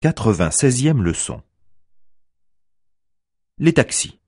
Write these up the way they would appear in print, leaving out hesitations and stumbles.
96e leçon. Les taxis.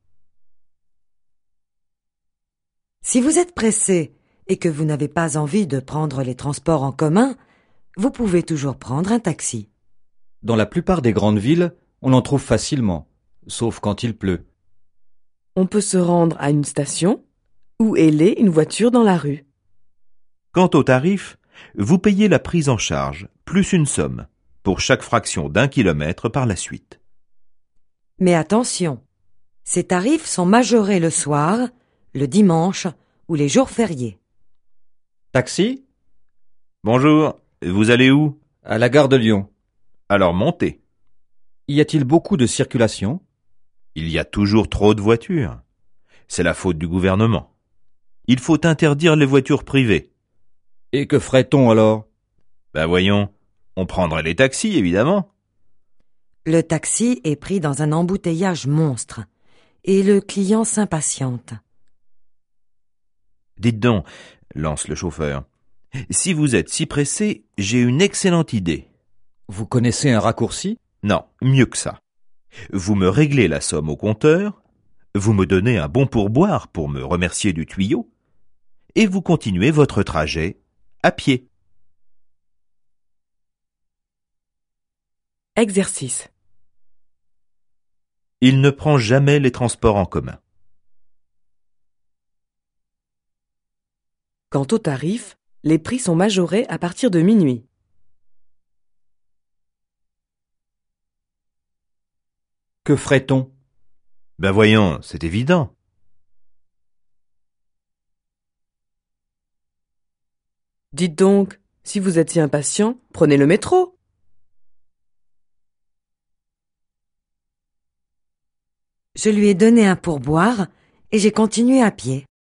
Si vous êtes pressé et que vous n'avez pas envie de prendre les transports en commun, vous pouvez toujours prendre un taxi. Dans la plupart des grandes villes, on en trouve facilement, sauf quand il pleut. On peut se rendre à une station ou héler une voiture dans la rue. Quant au tarif, vous payez la prise en charge, plus une somme, pour chaque fraction d'1 kilomètre par la suite. Mais attention, ces tarifs sont majorés le soir, le dimanche ou les jours fériés. Taxi? Bonjour, vous allez où? À la gare de Lyon. Alors montez. Y a-t-il beaucoup de circulation? Il y a toujours trop de voitures. C'est la faute du gouvernement. Il faut interdire les voitures privées. Et que ferait-on alors? Voyons, on prendrait les taxis, évidemment. Le taxi est pris dans un embouteillage monstre et le client s'impatiente. Dites donc, lance le chauffeur, si vous êtes si pressé, j'ai une excellente idée. Vous connaissez un raccourci? Non, mieux que ça. Vous me réglez la somme au compteur, vous me donnez un bon pourboire pour me remercier du tuyau, et vous continuez votre trajet à pied. Exercice. Il ne prend jamais les transports en commun. Quant au tarif, les prix sont majorés à partir de minuit. Que ferait-on? Voyons, c'est évident. Dites donc, si vous êtes si impatient, prenez le métro. Je lui ai donné un pourboire et j'ai continué à pied.